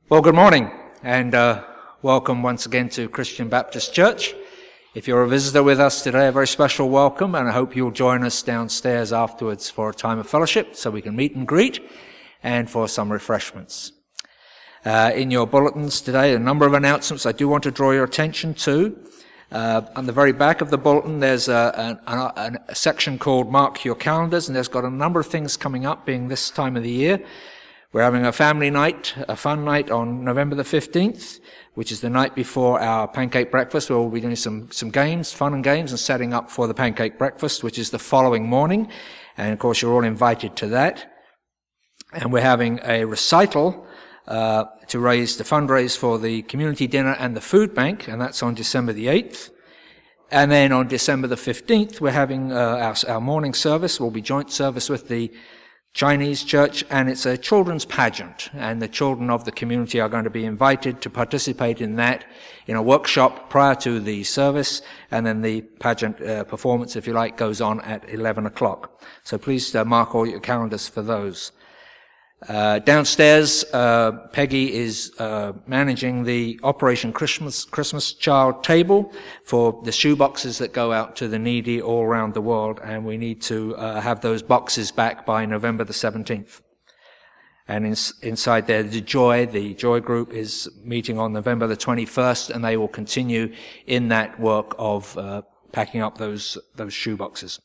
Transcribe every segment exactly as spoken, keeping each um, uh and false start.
Well, good morning, and uh, welcome once again to Christian Baptist Church. If you're a visitor with us today, a very special welcome, and I hope you'll join us downstairs afterwards for a time of fellowship so we can meet and greet, and for some refreshments. Uh, in your bulletins today, a number of announcements I do want to draw your attention to. Uh, on the very back of the bulletin, there's a, a, a, a section called Mark Your Calendars, and there's got a number of things coming up, being this time of the year. We're having a family night, a fun night on November the fifteenth, which is the night before our pancake breakfast, where we'll be doing some, some games, fun and games, and setting up for the pancake breakfast, which is the following morning. And of course, you're all invited to that. And we're having a recital uh, to raise the fundraise for the community dinner and the food bank, and that's on December the eighth. And then on December the fifteenth, we're having uh, our, our morning service. Will be joint service with the Chinese church, and it's a children's pageant, and the children of the community are going to be invited to participate in that in a workshop prior to the service, and then the pageant uh, performance, if you like, goes on at eleven o'clock. So please uh, mark all your calendars for those. Uh, downstairs, uh, Peggy is uh, managing the Operation Christmas Christmas Child table for the shoe boxes that go out to the needy all around the world, and we need to uh, have those boxes back by November the seventeenth. And in, inside there, the Joy, the Joy group is meeting on November the twenty-first, and they will continue in that work of uh, packing up those those shoe boxes.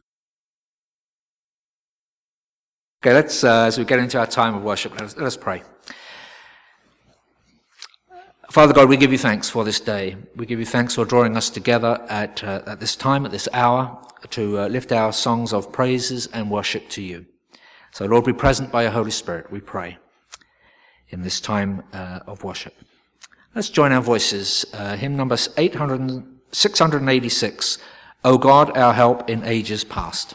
Okay, let's, uh, as we get into our time of worship, let us, let us pray. Father God, we give you thanks for this day. We give you thanks for drawing us together at, uh, at this time, at this hour, to uh, lift our songs of praises and worship to you. So, Lord, be present by your Holy Spirit, we pray, in this time uh, of worship. Let's join our voices. Uh, hymn number eight hundred, six hundred eighty-six, O God, our help in ages past.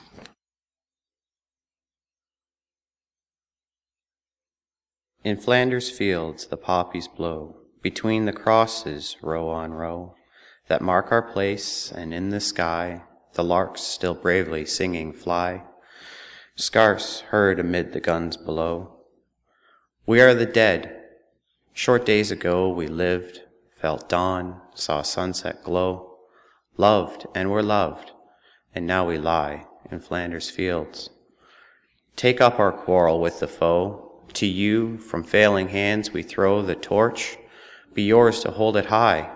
In Flanders fields the poppies blow, between the crosses row on row, that mark our place, and in the sky the larks still bravely singing fly, scarce heard amid the guns below. We are the dead. Short days ago we lived, felt dawn, saw sunset glow, loved and were loved, and now we lie in Flanders fields. Take up our quarrel with the foe. To you, from failing hands, we throw the torch. Be yours to hold it high.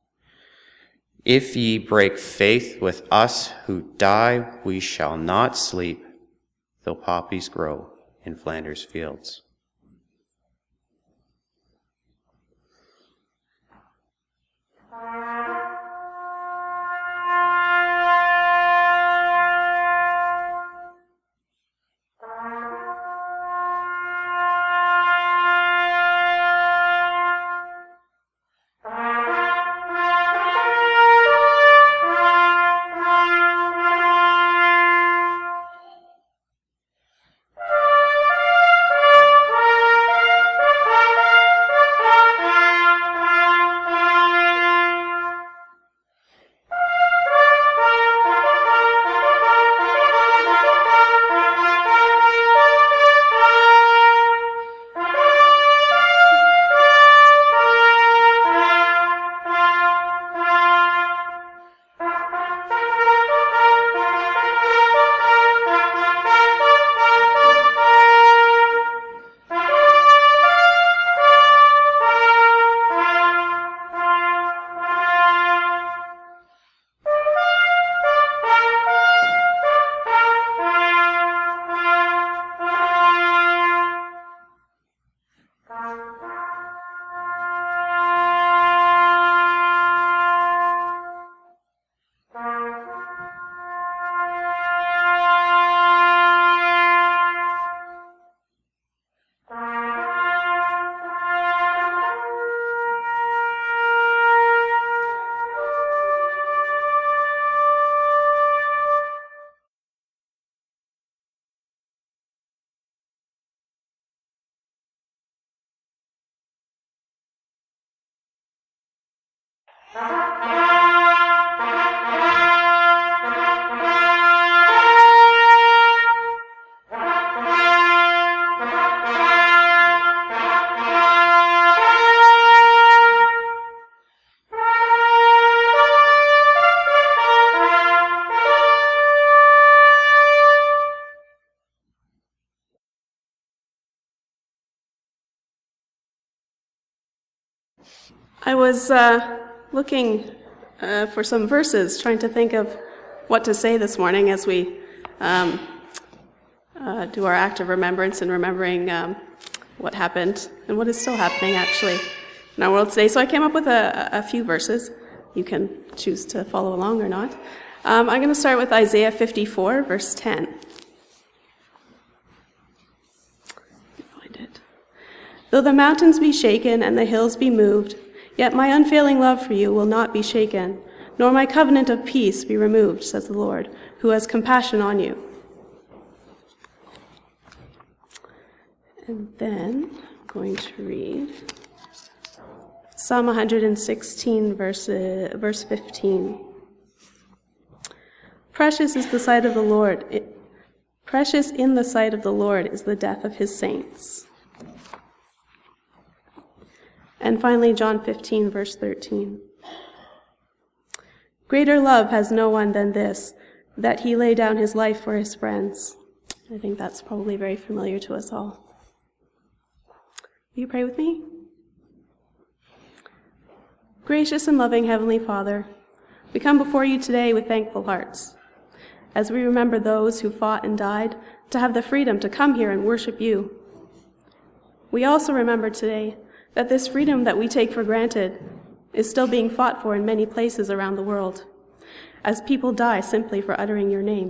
If ye break faith with us who die, we shall not sleep, though poppies grow in Flanders fields. I was uh, looking uh, for some verses, trying to think of what to say this morning as we um, uh, do our act of remembrance and remembering um, what happened and what is still happening, actually, in our world today. So I came up with a, a few verses. You can choose to follow along or not. Um, I'm going to start with Isaiah fifty-four, verse ten. Find it. Though the mountains be shaken and the hills be moved, yet my unfailing love for you will not be shaken, nor my covenant of peace be removed, says the Lord, who has compassion on you. And then I'm going to read Psalm one sixteen, verse, uh, verse fifteen. Precious is the sight of the Lord. It, precious in the sight of the Lord is the death of his saints. And finally, John fifteen, verse thirteen. Greater love has no one than this, that he lay down his life for his friends. I think that's probably very familiar to us all. Will you pray with me? Gracious and loving Heavenly Father, we come before you today with thankful hearts, as we remember those who fought and died to have the freedom to come here and worship you. We also remember today that this freedom that we take for granted is still being fought for in many places around the world, as people die simply for uttering your name.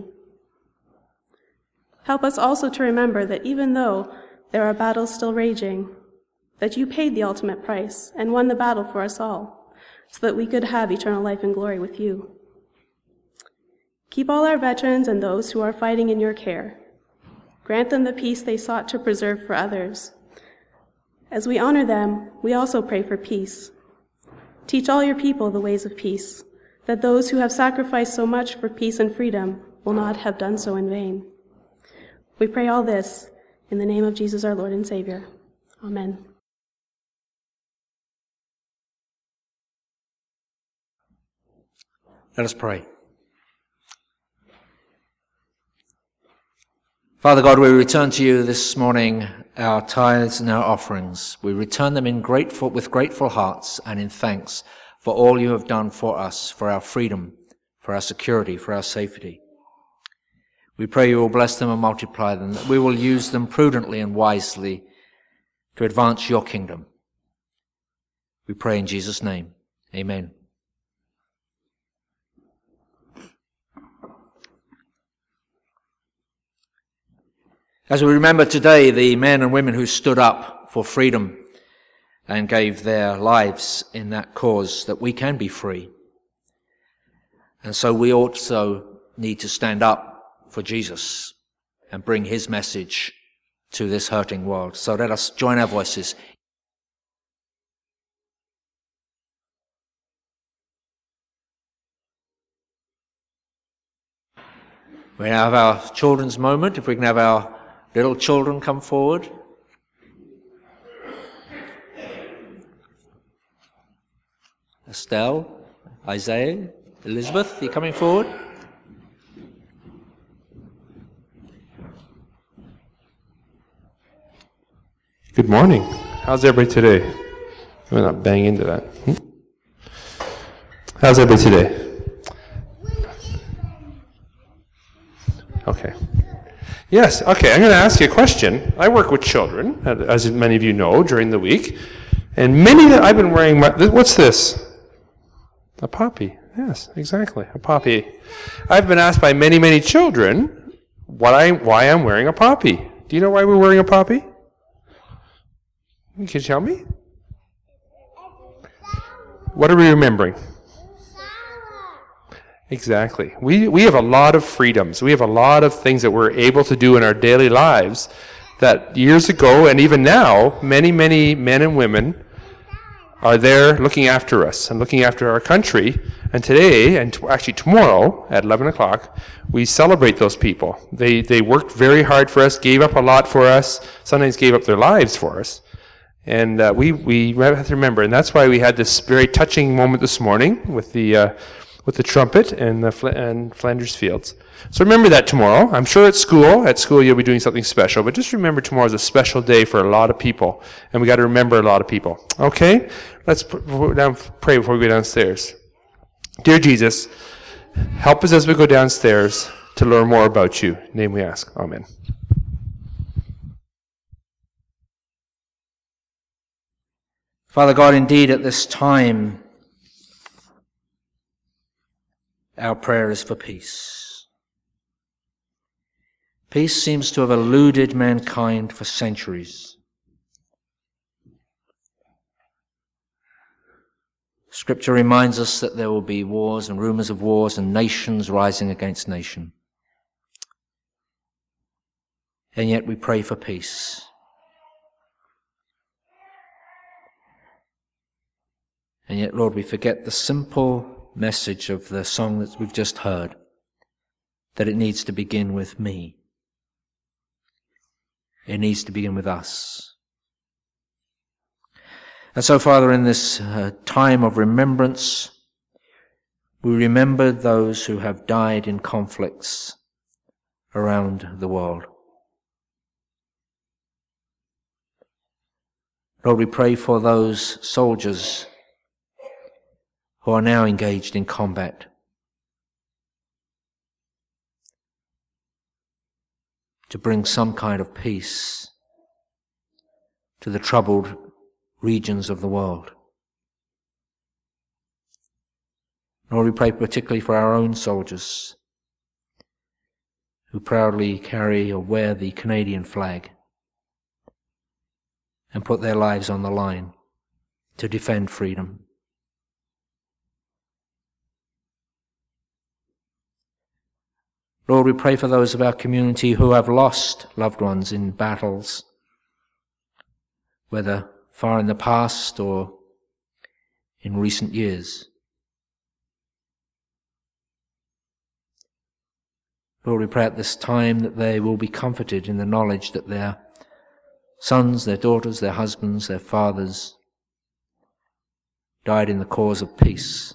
Help us also to remember that even though there are battles still raging, that you paid the ultimate price and won the battle for us all, so that we could have eternal life and glory with you. Keep all our veterans and those who are fighting in your care. Grant them the peace they sought to preserve for others. As we honor them, we also pray for peace. Teach all your people the ways of peace, that those who have sacrificed so much for peace and freedom will not have done so in vain. We pray all this in the name of Jesus our Lord and Savior. Amen. Let us pray. Father God, we return to you this morning our tithes and our offerings. We return them in grateful, with grateful hearts and in thanks for all you have done for us, for our freedom, for our security, for our safety. We pray you will bless them and multiply them, that we will use them prudently and wisely to advance your kingdom. We pray in Jesus' name. Amen. As we remember today the men and women who stood up for freedom and gave their lives in that cause, that we can be free. And so we also need to stand up for Jesus and bring his message to this hurting world. So let us join our voices. We now have our children's moment. If we can have our little children come forward. Estelle, Isaiah, Elizabeth, you coming forward? Good morning. How's everybody today? I'm going to bang into that. Hmm? How's everybody today? Okay. Yes, okay, I'm going to ask you a question. I work with children, as many of you know, during the week. And many that I've been wearing, my, what's this? A poppy. Yes, exactly, a poppy. I've been asked by many, many children what I, why I'm wearing a poppy. Do you know why we're wearing a poppy? Can you tell me? What are we remembering? Exactly. We we have a lot of freedoms. We have a lot of things that we're able to do in our daily lives that years ago and even now, many, many men and women are there looking after us and looking after our country. And today, and t- actually tomorrow at eleven o'clock, we celebrate those people. They they worked very hard for us, gave up a lot for us, sometimes gave up their lives for us. And uh, we, we have to remember, and that's why we had this very touching moment this morning with the... Uh, with the trumpet and the Fl- and Flanders Fields. So remember that tomorrow. I'm sure at school, at school you'll be doing something special, but just remember tomorrow's a special day for a lot of people, and we got to remember a lot of people. Okay? Let's pray before we go downstairs. Dear Jesus, help us as we go downstairs to learn more about you. In your name we ask. Amen. Father God, indeed at this time, our prayer is for peace. Peace seems to have eluded mankind for centuries. Scripture reminds us that there will be wars and rumors of wars and nations rising against nation. And yet we pray for peace. And yet, Lord, we forget the simple message of the song that we've just heard, that it needs to begin with me. It needs to begin with us. And so, Father, in this uh, time of remembrance, we remember those who have died in conflicts around the world. Lord, we pray for those soldiers who are now engaged in combat. To bring some kind of peace to the troubled regions of the world. Lord, we pray particularly for our own soldiers who proudly carry or wear the Canadian flag and put their lives on the line to defend freedom. Lord, we pray for those of our community who have lost loved ones in battles, whether far in the past or in recent years. Lord, we pray at this time that they will be comforted in the knowledge that their sons, their daughters, their husbands, their fathers died in the cause of peace.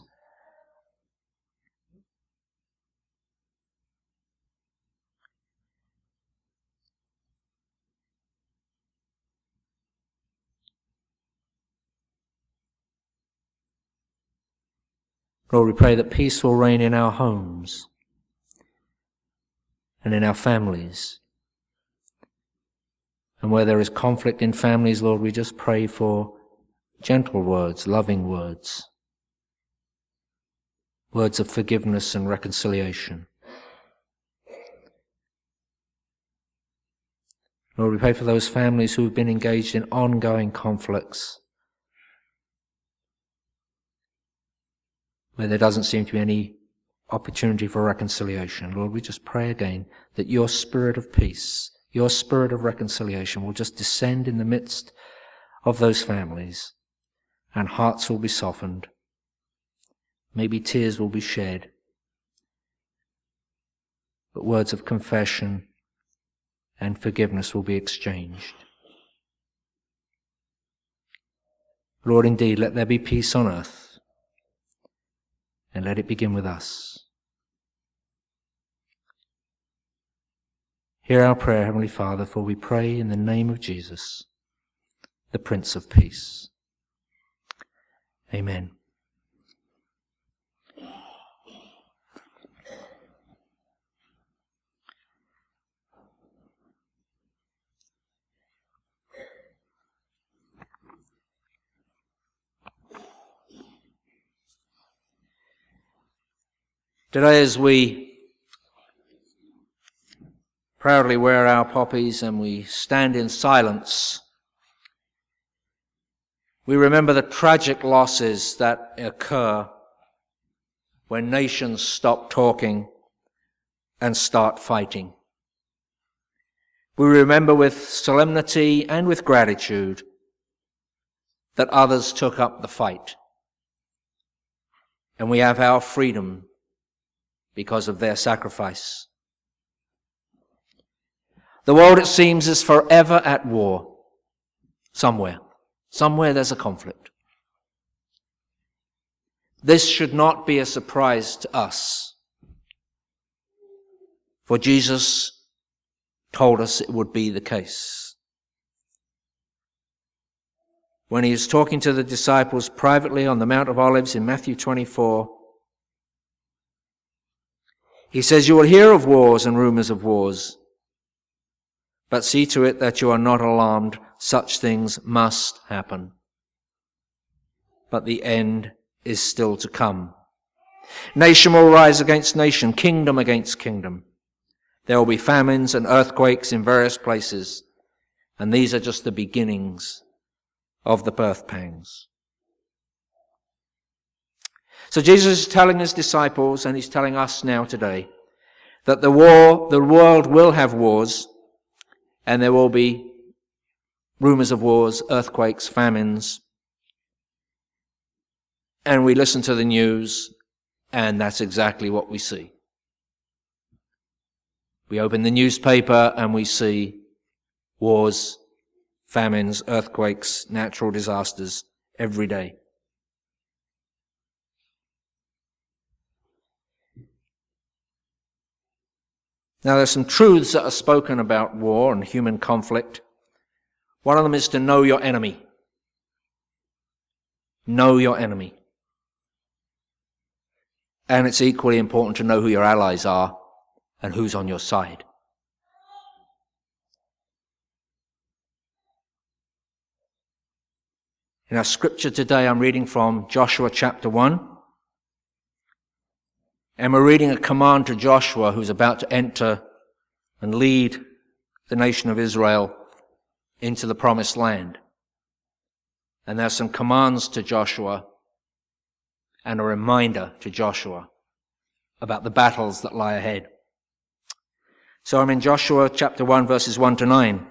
Lord, we pray that peace will reign in our homes and in our families. And where there is conflict in families, Lord, we just pray for gentle words, loving words, words of forgiveness and reconciliation. Lord, we pray for those families who have been engaged in ongoing conflicts, where there doesn't seem to be any opportunity for reconciliation. Lord, we just pray again that your spirit of peace, your spirit of reconciliation will just descend in the midst of those families, and hearts will be softened. Maybe tears will be shed, but words of confession and forgiveness will be exchanged. Lord, indeed, let there be peace on earth, and let it begin with us. Hear our prayer, Heavenly Father, for we pray in the name of Jesus, the Prince of Peace. Amen. Today, as we proudly wear our poppies and we stand in silence, we remember the tragic losses that occur when nations stop talking and start fighting. We remember with solemnity and with gratitude that others took up the fight, and we have our freedom because of their sacrifice. The world, it seems, is forever at war. Somewhere. Somewhere there's a conflict. This should not be a surprise to us. For Jesus told us it would be the case. When he was talking to the disciples privately on the Mount of Olives in Matthew twenty-four, he says, "You will hear of wars and rumors of wars, but see to it that you are not alarmed. Such things must happen. But the end is still to come. Nation will rise against nation, kingdom against kingdom. There will be famines and earthquakes in various places, and these are just the beginnings of the birth pangs." So Jesus is telling his disciples, and he's telling us now today, that the war, the world will have wars, and there will be rumors of wars, earthquakes, famines. And we listen to the news, and that's exactly what we see. We open the newspaper and we see wars, famines, earthquakes, natural disasters every day. Now, there's some truths that are spoken about war and human conflict. One of them is to know your enemy. Know your enemy. And it's equally important to know who your allies are and who's on your side. In our scripture today, I'm reading from Joshua chapter one. And we're reading a command to Joshua, who's about to enter and lead the nation of Israel into the promised land. And there's some commands to Joshua and a reminder to Joshua about the battles that lie ahead. So I'm in Joshua chapter one, verses one to nine.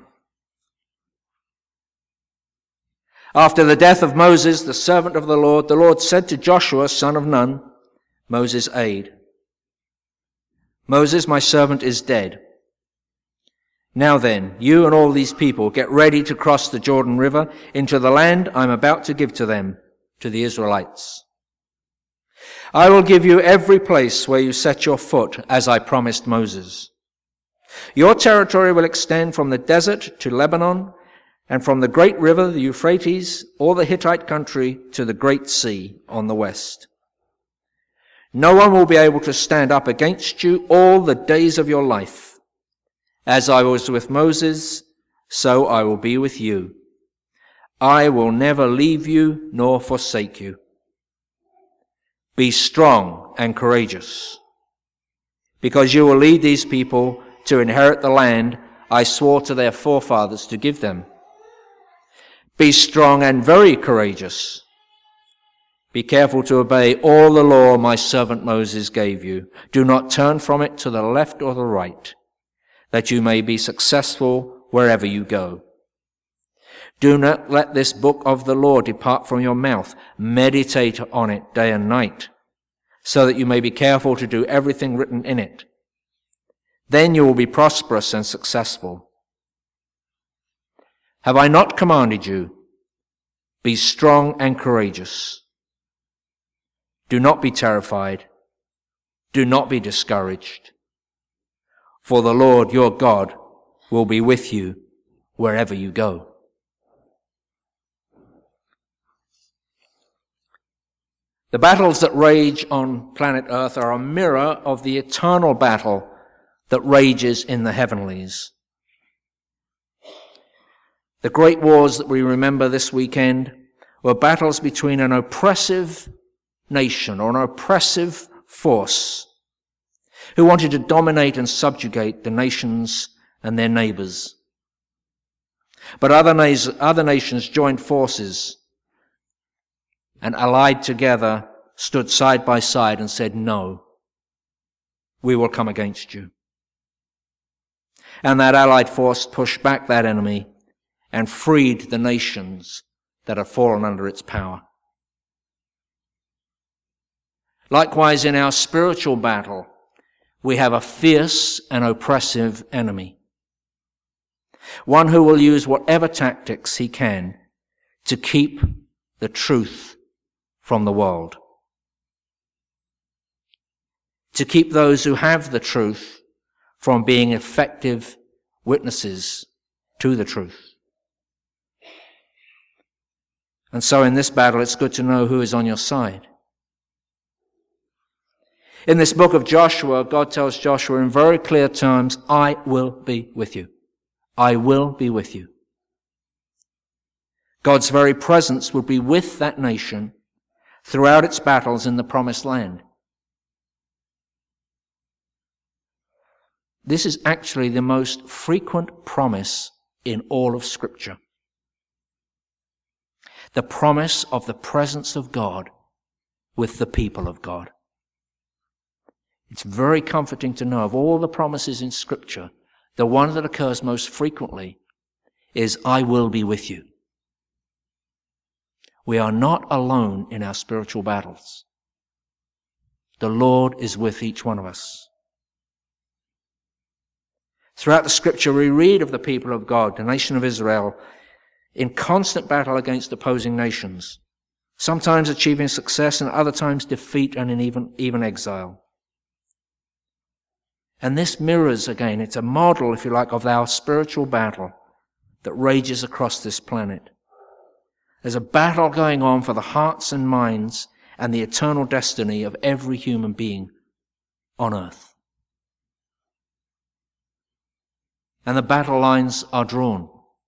After the death of Moses, the servant of the Lord, the Lord said to Joshua, son of Nun, Moses' aide, "Moses, my servant, is dead. Now then, you and all these people get ready to cross the Jordan River into the land I'm about to give to them, to the Israelites. I will give you every place where you set your foot, as I promised Moses. Your territory will extend from the desert to Lebanon, and from the great river, the Euphrates, or the Hittite country, to the great sea on the west. No one will be able to stand up against you all the days of your life. As I was with Moses, so I will be with you. I will never leave you nor forsake you. Be strong and courageous, because you will lead these people to inherit the land I swore to their forefathers to give them. Be strong and very courageous. Be careful to obey all the law my servant Moses gave you. Do not turn from it to the left or the right, that you may be successful wherever you go. Do not let this book of the law depart from your mouth. Meditate on it day and night, so that you may be careful to do everything written in it. Then you will be prosperous and successful. Have I not commanded you? Be strong and courageous. Do not be terrified. Do not be discouraged. For the Lord your God will be with you wherever you go." The battles that rage on planet Earth are a mirror of the eternal battle that rages in the heavenlies. The great wars that we remember this weekend were battles between an oppressive nation or an oppressive force who wanted to dominate and subjugate the nations and their neighbors. But other, na- other nations joined forces and allied together, stood side by side and said, "No, we will come against you." And that allied force pushed back that enemy and freed the nations that had fallen under its power. Likewise, in our spiritual battle, we have a fierce and oppressive enemy. One who will use whatever tactics he can to keep the truth from the world. To keep those who have the truth from being effective witnesses to the truth. And so in this battle, it's good to know who is on your side. In this book of Joshua, God tells Joshua in very clear terms, I will be with you. I will be with you. God's very presence would be with that nation throughout its battles in the promised land. This is actually the most frequent promise in all of Scripture. The promise of the presence of God with the people of God. It's very comforting to know of all the promises in Scripture, the one that occurs most frequently is, I will be with you. We are not alone in our spiritual battles. The Lord is with each one of us. Throughout the Scripture, we read of the people of God, the nation of Israel, in constant battle against opposing nations, sometimes achieving success and other times defeat and in even, even exile. And this mirrors, again, it's a model, if you like, of our spiritual battle that rages across this planet. There's a battle going on for the hearts and minds and the eternal destiny of every human being on earth. And the battle lines are drawn.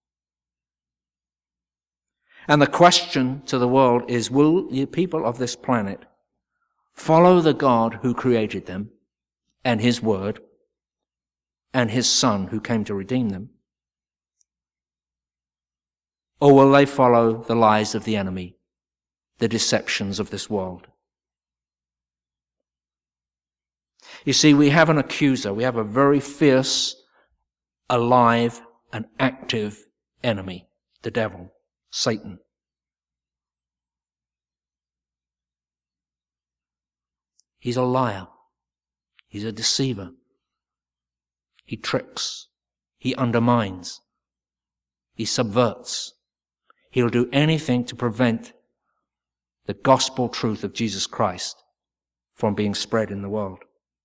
And the question to the world is, will the people of this planet follow the God who created them and His Word and His Son who came to redeem them? Or will they follow the lies of the enemy, the deceptions of this world? You see, we have an accuser. We have a very fierce, alive, and active enemy, the devil, Satan. He's a liar. He's a deceiver. He tricks. He undermines. He subverts. He'll do anything to prevent the gospel truth of Jesus Christ from being spread in the world.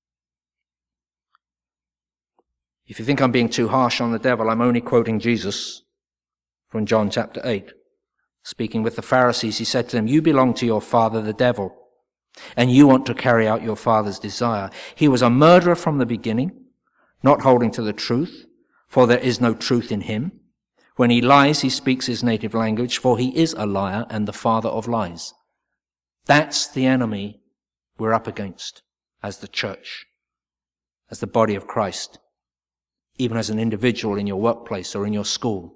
If you think I'm being too harsh on the devil, I'm only quoting Jesus from John chapter eight. Speaking with the Pharisees, he said to them, you belong to your father the devil, and you want to carry out your father's desire. He was a murderer from the beginning, not holding to the truth, for there is no truth in him. When he lies, he speaks his native language, for he is a liar and the father of lies. That's the enemy we're up against as the church, as the body of Christ, even as an individual in your workplace or in your school.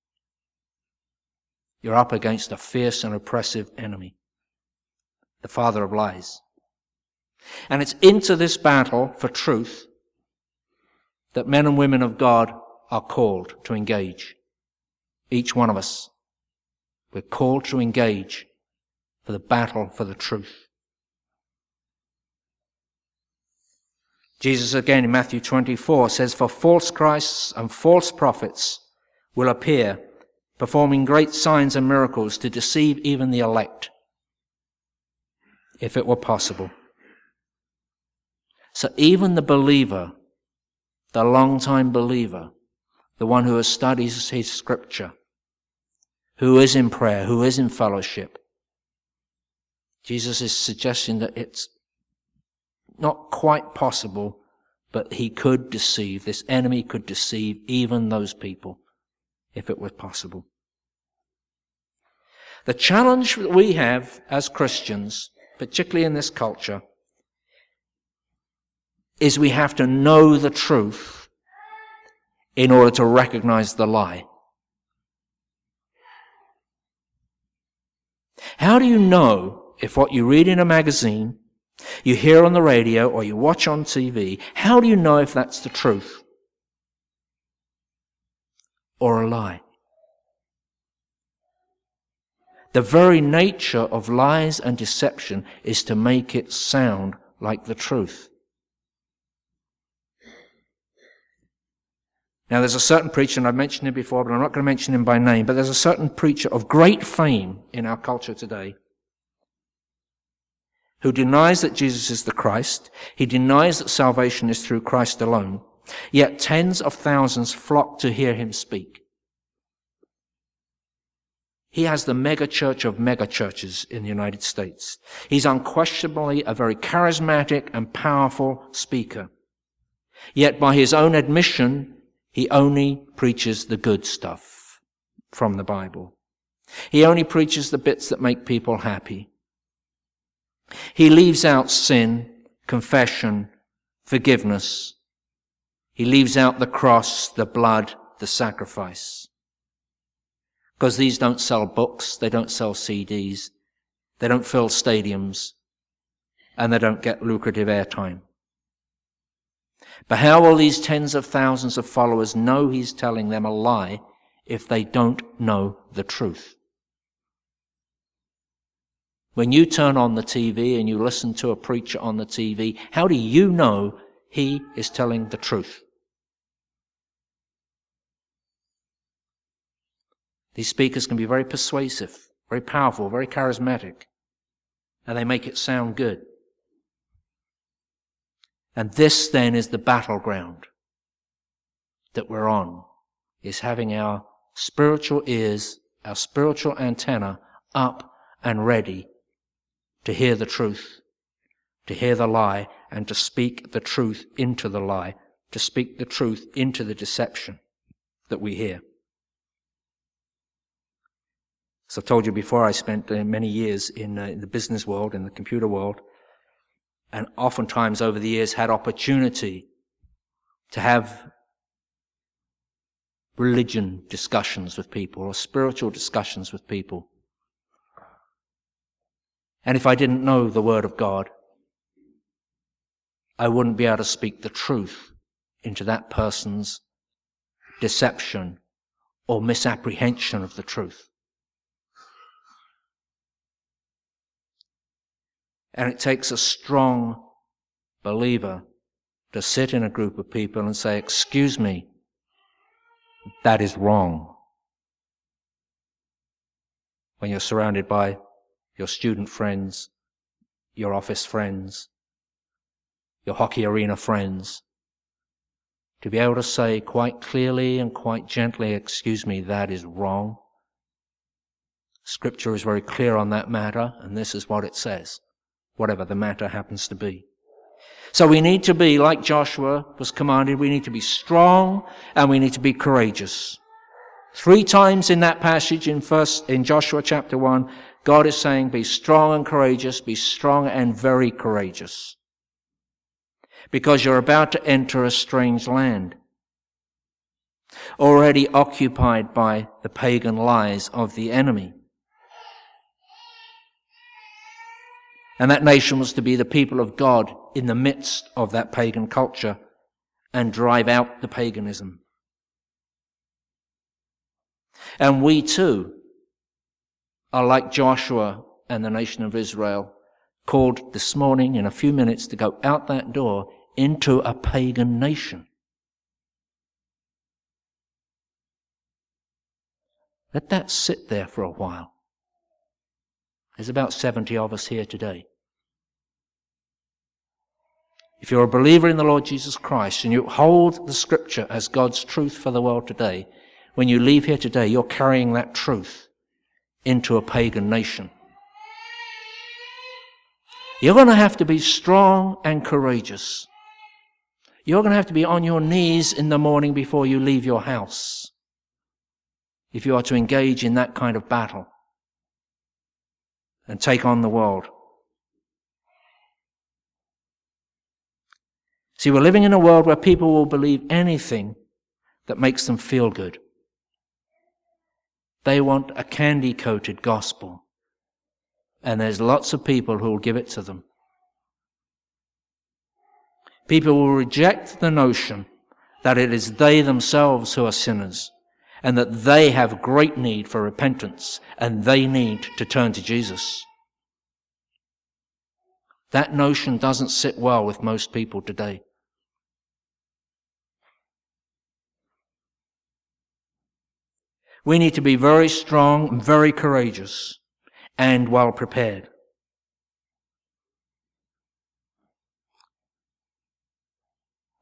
You're up against a fierce and oppressive enemy, the father of lies. And it's into this battle for truth that men and women of God are called to engage. Each one of us. We're called to engage for the battle for the truth. Jesus again in Matthew twenty-four says, for false Christs and false prophets will appear, performing great signs and miracles to deceive even the elect, if it were possible. So even the believer, the long-time believer, the one who studies his scripture, who is in prayer, who is in fellowship, Jesus is suggesting that it's not quite possible, but he could deceive, this enemy could deceive even those people, if it was possible. The challenge that we have as Christians, particularly in this culture, is we have to know the truth in order to recognize the lie. How do you know if what you read in a magazine, you hear on the radio, or you watch on T V, how do you know if that's the truth or a lie? The very nature of lies and deception is to make it sound like the truth. Now, there's a certain preacher, and I've mentioned him before, but I'm not going to mention him by name, but there's a certain preacher of great fame in our culture today who denies that Jesus is the Christ. He denies that salvation is through Christ alone. Yet tens of thousands flock to hear him speak. He has the mega church of mega churches in the United States. He's unquestionably a very charismatic and powerful speaker. Yet by his own admission, he only preaches the good stuff from the Bible. He only preaches the bits that make people happy. He leaves out sin, confession, forgiveness. He leaves out the cross, the blood, the sacrifice. Because these don't sell books, they don't sell C Ds, they don't fill stadiums, and they don't get lucrative airtime. But how will these tens of thousands of followers know he's telling them a lie if they don't know the truth? When you turn on the T V and you listen to a preacher on the T V, how do you know he is telling the truth? These speakers can be very persuasive, very powerful, very charismatic, and they make it sound good. And this then is the battleground that we're on, is having our spiritual ears, our spiritual antenna up and ready to hear the truth, to hear the lie, and to speak the truth into the lie, to speak the truth into the deception that we hear. As I've told you before, I spent uh, many years in, uh, in the business world, in the computer world, and oftentimes over the years had opportunity to have religion discussions with people or spiritual discussions with people. And if I didn't know the Word of God, I wouldn't be able to speak the truth into that person's deception or misapprehension of the truth. And it takes a strong believer to sit in a group of people and say, "Excuse me, that is wrong." When you're surrounded by your student friends, your office friends, your hockey arena friends, to be able to say quite clearly and quite gently, "Excuse me, that is wrong." Scripture is very clear on that matter, and this is what it says, whatever the matter happens to be. So we need to be, like Joshua was commanded, we need to be strong and we need to be courageous. Three times in that passage in first, in Joshua chapter one, God is saying, be strong and courageous, be strong and very courageous. Because you're about to enter a strange land, already occupied by the pagan lies of the enemy. And that nation was to be the people of God in the midst of that pagan culture and drive out the paganism. And we too are like Joshua and the nation of Israel, called this morning in a few minutes to go out that door into a pagan nation. Let that sit there for a while. There's about seventy of us here today. If you're a believer in the Lord Jesus Christ and you hold the Scripture as God's truth for the world today, when you leave here today, you're carrying that truth into a pagan nation. You're going to have to be strong and courageous. You're going to have to be on your knees in the morning before you leave your house if you are to engage in that kind of battle and take on the world. See, we're living in a world where people will believe anything that makes them feel good. They want a candy-coated gospel, and there's lots of people who will give it to them. People will reject the notion that it is they themselves who are sinners, and that they have great need for repentance, and they need to turn to Jesus. That notion doesn't sit well with most people today. We need to be very strong, very courageous, and well prepared.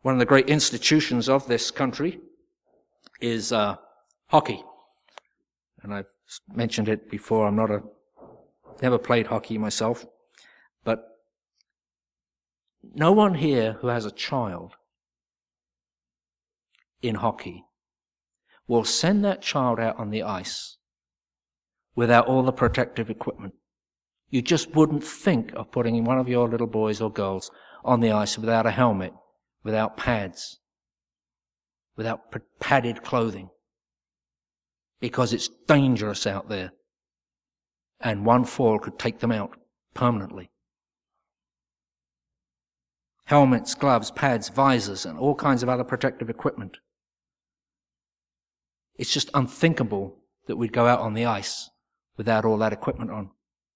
One of the great institutions of this country is uh, hockey. And I've mentioned it before. I'm not a, never played hockey myself. But no one here who has a child in hockey will send that child out on the ice without all the protective equipment. You just wouldn't think of putting one of your little boys or girls on the ice without a helmet, without pads, without padded clothing, because it's dangerous out there, and one fall could take them out permanently. Helmets, gloves, pads, visors, and all kinds of other protective equipment. It's just unthinkable that we'd go out on the ice without all that equipment on.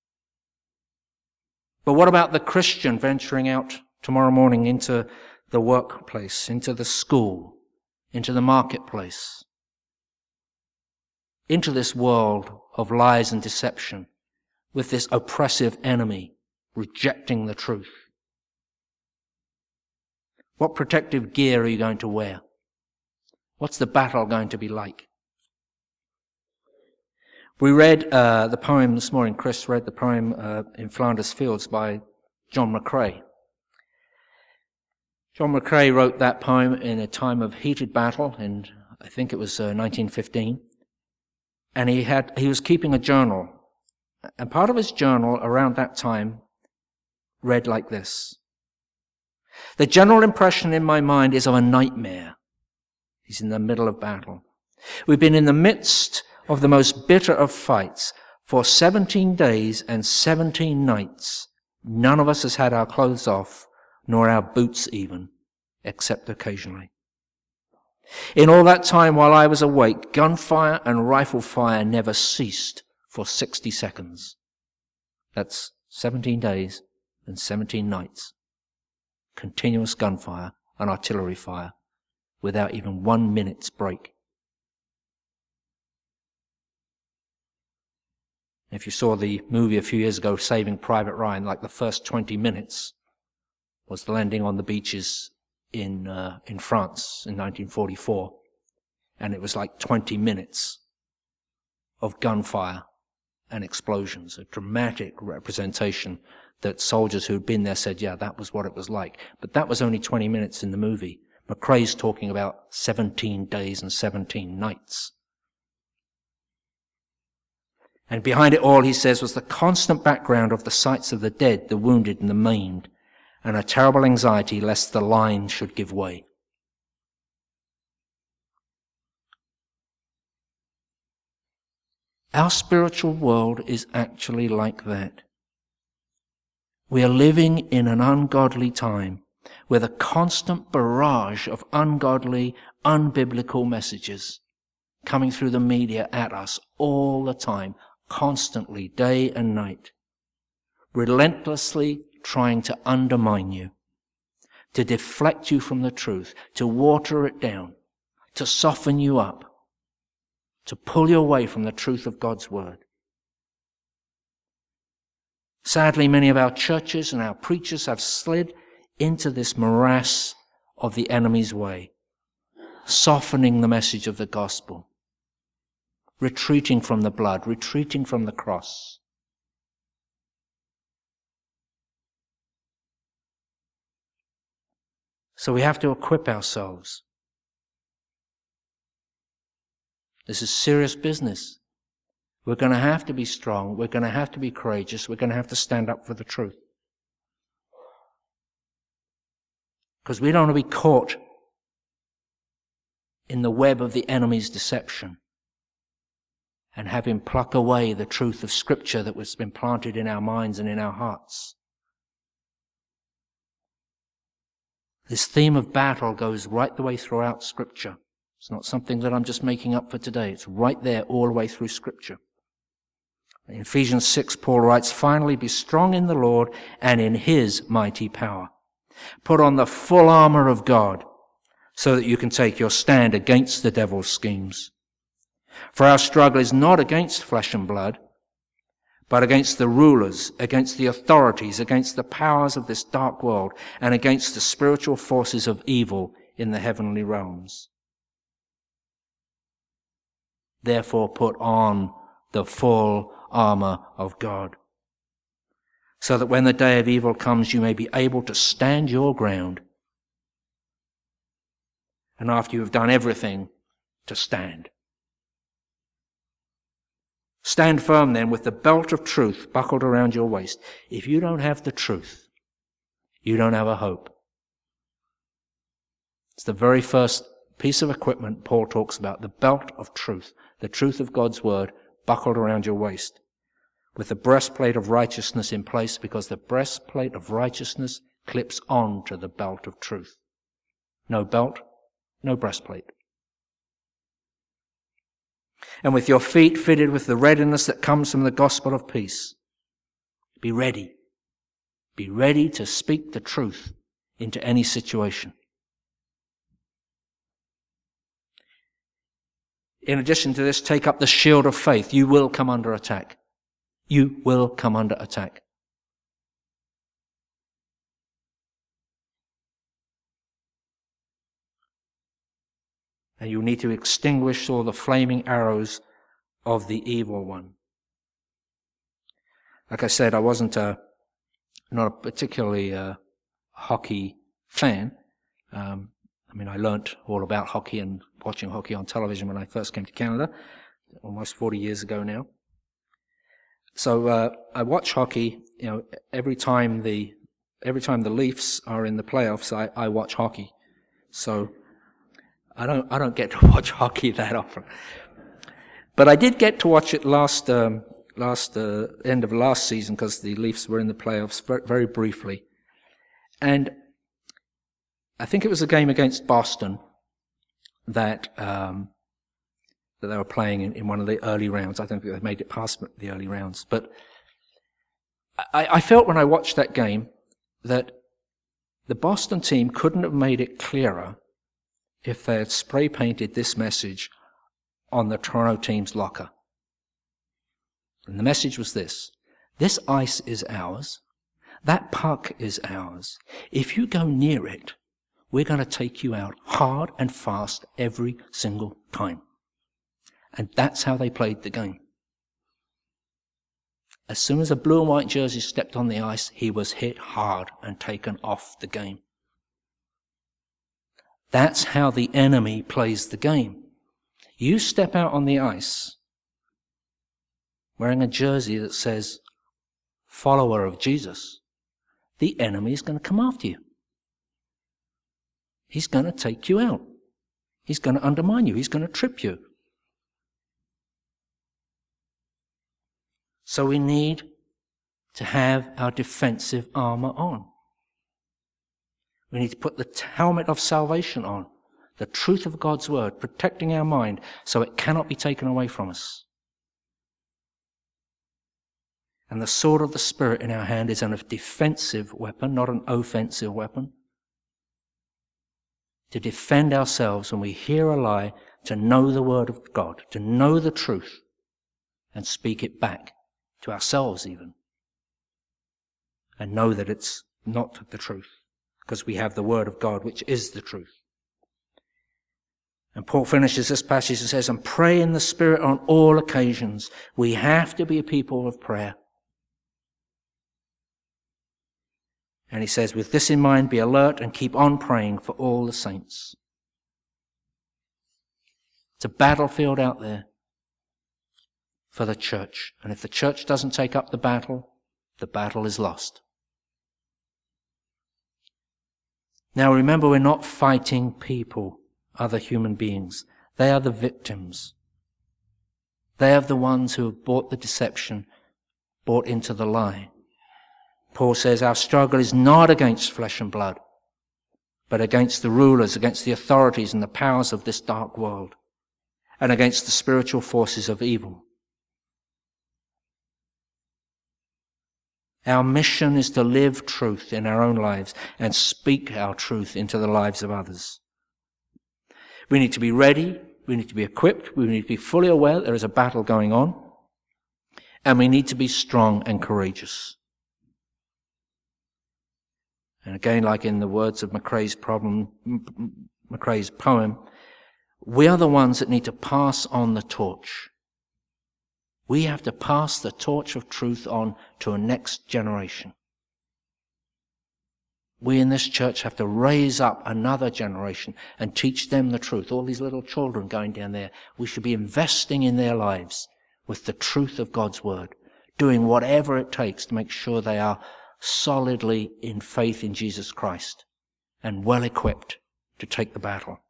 But what about the Christian venturing out tomorrow morning into the workplace, into the school, into the marketplace, into this world of lies and deception, with this oppressive enemy rejecting the truth? What protective gear are you going to wear? What's the battle going to be like? We read uh, the poem this morning. Chris read the poem uh, In Flanders Fields by John McCrae. John McCrae wrote that poem in a time of heated battle, and I think it was uh, nineteen fifteen. And he had he was keeping a journal, and part of his journal around that time read like this: "The general impression in my mind is of a nightmare." He's in the middle of battle. "We've been in the midst of the most bitter of fights for seventeen days and seventeen nights. None of us has had our clothes off, nor our boots even, except occasionally. In all that time while I was awake, gunfire and rifle fire never ceased for sixty seconds. That's seventeen days and seventeen nights. Continuous gunfire and artillery fire without even one minute's break." If you saw the movie a few years ago, Saving Private Ryan, like the first twenty minutes was the landing on the beaches in uh, in France in nineteen forty-four. And it was like twenty minutes of gunfire and explosions, a dramatic representation that soldiers who'd been there said, yeah, that was what it was like. But that was only twenty minutes in the movie. McCrae's talking about seventeen days and seventeen nights. And behind it all, he says, was the constant background of the sights of the dead, the wounded, and the maimed, and a terrible anxiety lest the line should give way. Our spiritual world is actually like that. We are living in an ungodly time with a constant barrage of ungodly, unbiblical messages coming through the media at us all the time, constantly, day and night, relentlessly trying to undermine you, to deflect you from the truth, to water it down, to soften you up, to pull you away from the truth of God's word. Sadly, many of our churches and our preachers have slid into this morass of the enemy's way, softening the message of the gospel, retreating from the blood, retreating from the cross. So we have to equip ourselves. This is serious business. We're going to have to be strong. We're going to have to be courageous. We're going to have to stand up for the truth. Because we don't want to be caught in the web of the enemy's deception and have him pluck away the truth of Scripture that has been planted in our minds and in our hearts. This theme of battle goes right the way throughout Scripture. It's not something that I'm just making up for today. It's right there all the way through Scripture. In Ephesians six, Paul writes, "Finally, be strong in the Lord and in His mighty power. Put on the full armor of God so that you can take your stand against the devil's schemes. For our struggle is not against flesh and blood, but against the rulers, against the authorities, against the powers of this dark world, and against the spiritual forces of evil in the heavenly realms. Therefore put on the full armor of God, so that when the day of evil comes, you may be able to stand your ground. And after you have done everything, to stand. Stand firm then with the belt of truth buckled around your waist. If you don't have the truth, you don't have a hope. It's the very first piece of equipment Paul talks about, the belt of truth, the truth of God's word buckled around your waist, with the breastplate of righteousness in place, because the breastplate of righteousness clips on to the belt of truth. No belt, no breastplate. And with your feet fitted with the readiness that comes from the gospel of peace. Be ready. Be ready to speak the truth into any situation. In addition to this, take up the shield of faith. You will come under attack. You will come under attack. And you need to extinguish all the flaming arrows of the evil one. Like I said, I wasn't a, not a particularly uh, hockey fan. Um, I mean, I learnt all about hockey and watching hockey on television when I first came to Canada, almost forty years ago now. So uh, I watch hockey. You know, every time the every time the Leafs are in the playoffs, I, I watch hockey. So I don't I don't get to watch hockey that often, but I did get to watch it last um, last uh, end of last season, because the Leafs were in the playoffs very, very briefly, and I think it was a game against Boston that um, that they were playing in, in one of the early rounds. I don't think they made it past the early rounds, but I, I felt when I watched that game that the Boston team couldn't have made it clearer if they had spray painted this message on the Toronto team's locker. And the message was this: this ice is ours. That puck is ours. If you go near it, we're going to take you out hard and fast every single time. And that's how they played the game. As soon as a blue and white jersey stepped on the ice, he was hit hard and taken off the game. That's how the enemy plays the game. You step out on the ice wearing a jersey that says, follower of Jesus, the enemy is going to come after you. He's going to take you out. He's going to undermine you. He's going to trip you. So we need to have our defensive armor on. We need to put the helmet of salvation on, the truth of God's word, protecting our mind so it cannot be taken away from us. And the sword of the Spirit in our hand is a defensive weapon, not an offensive weapon. To defend ourselves when we hear a lie, to know the word of God, to know the truth, and speak it back to ourselves even. And know that it's not the truth, because we have the word of God, which is the truth. And Paul finishes this passage and says, and pray in the Spirit on all occasions. We have to be a people of prayer. And he says, with this in mind, be alert and keep on praying for all the saints. It's a battlefield out there for the church. And if the church doesn't take up the battle, the battle is lost. Now remember, we're not fighting people, other human beings. They are the victims. They are the ones who have bought the deception, bought into the lie. Paul says our struggle is not against flesh and blood, but against the rulers, against the authorities and the powers of this dark world, and against the spiritual forces of evil. Our mission is to live truth in our own lives and speak our truth into the lives of others. We need to be ready. We need to be equipped. We need to be fully aware that there is a battle going on. And we need to be strong and courageous. And again, like in the words of McRae's problem, McRae's poem, we are the ones that need to pass on the torch. We have to pass the torch of truth on to a next generation. We in this church have to raise up another generation and teach them the truth. All these little children going down there, we should be investing in their lives with the truth of God's word, doing whatever it takes to make sure they are solidly in faith in Jesus Christ and well equipped to take the battle.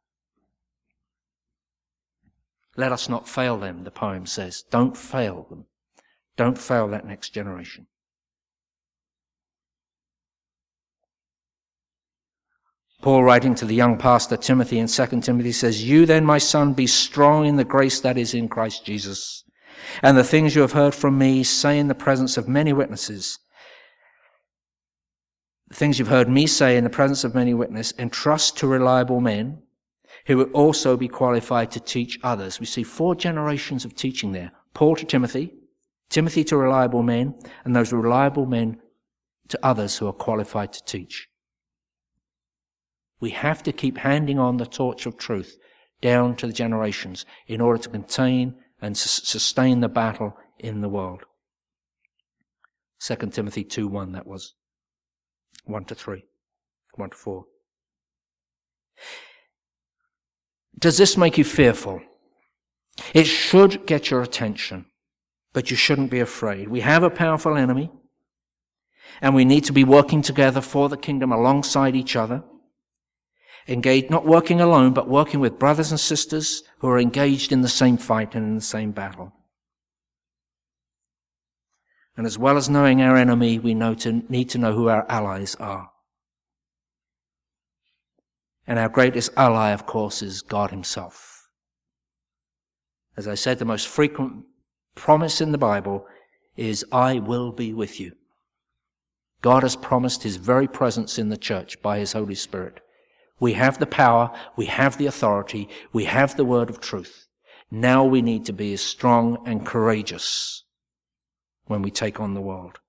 Let us not fail them, the poem says. Don't fail them. Don't fail that next generation. Paul, writing to the young pastor Timothy in Second Timothy, says, "You then, my son, be strong in the grace that is in Christ Jesus. And the things you have heard from me, say in the presence of many witnesses. The things you've heard me say in the presence of many witnesses, entrust to reliable men who will also be qualified to teach others." We see four generations of teaching there. Paul to Timothy, Timothy to reliable men, and those reliable men to others who are qualified to teach. We have to keep handing on the torch of truth down to the generations in order to contain and sustain the battle in the world. Second Timothy two one, that was. one to three. one to four. Does this make you fearful? It should get your attention, but you shouldn't be afraid. We have a powerful enemy, and we need to be working together for the kingdom alongside each other. Engaged, not working alone, but working with brothers and sisters who are engaged in the same fight and in the same battle. And as well as knowing our enemy, we know to, need to know who our allies are. And our greatest ally, of course, is God himself. As I said, the most frequent promise in the Bible is, "I will be with you." God has promised his very presence in the church by his Holy Spirit. We have the power, we have the authority, we have the word of truth. Now we need to be as strong and courageous when we take on the world.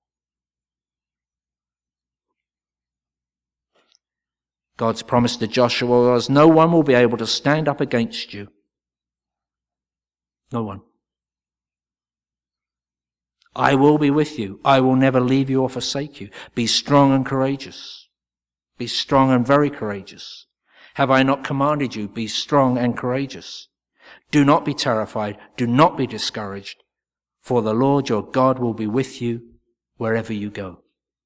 God's promise to Joshua was, "No one will be able to stand up against you." No one. "I will be with you. I will never leave you or forsake you. Be strong and courageous. Be strong and very courageous. Have I not commanded you? Be strong and courageous. Do not be terrified. Do not be discouraged. For the Lord your God will be with you wherever you go."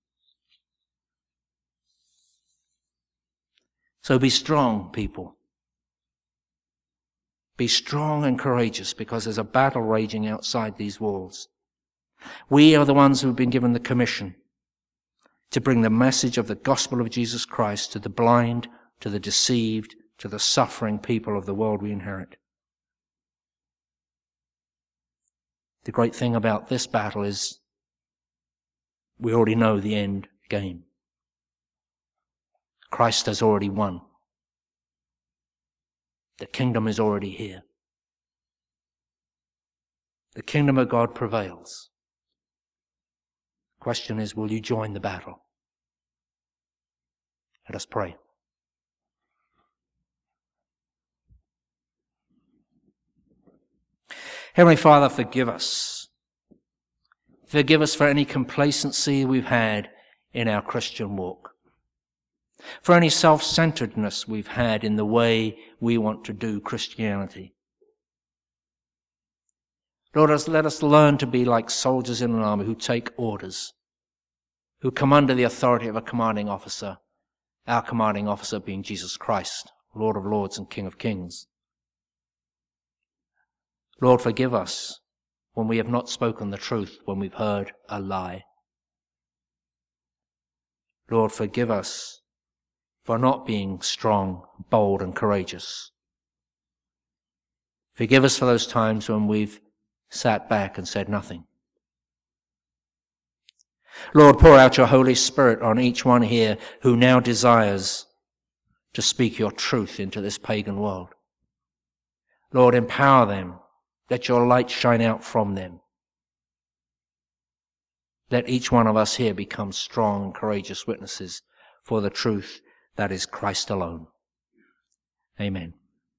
So be strong, people. Be strong and courageous, because there's a battle raging outside these walls. We are the ones who have been given the commission to bring the message of the gospel of Jesus Christ to the blind, to the deceived, to the suffering people of the world we inherit. The great thing about this battle is we already know the end game. Christ has already won. The kingdom is already here. The kingdom of God prevails. The question is, will you join the battle? Let us pray. Heavenly Father, forgive us. Forgive us for any complacency we've had in our Christian walk. For any self-centeredness we've had in the way we want to do Christianity. Lord, let us learn to be like soldiers in an army who take orders, who come under the authority of a commanding officer, our commanding officer being Jesus Christ, Lord of Lords and King of Kings. Lord, forgive us when we have not spoken the truth, when we've heard a lie. Lord, forgive us for not being strong, bold, and courageous. Forgive us for those times when we've sat back and said nothing. Lord, pour out your Holy Spirit on each one here who now desires to speak your truth into this pagan world. Lord, empower them. Let your light shine out from them. let each one of us here become strong and courageous witnesses for the truth that is Christ alone. Amen.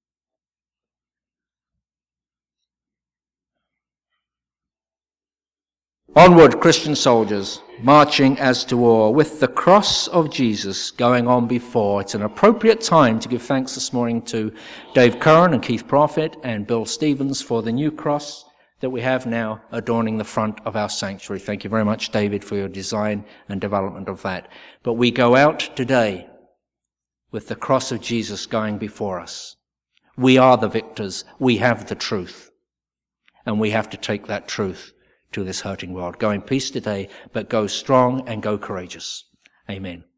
Onward, Christian soldiers, marching as to war, with the cross of Jesus going on before. It's an appropriate time to give thanks this morning to Dave Curran and Keith Prophet and Bill Stevens for the new cross that we have now adorning the front of our sanctuary. Thank you very much, David, for your design and development of that. But we go out today with the cross of Jesus going before us. We are the victors. We have the truth. And we have to take that truth to this hurting world. Go in peace today, but go strong and go courageous. Amen.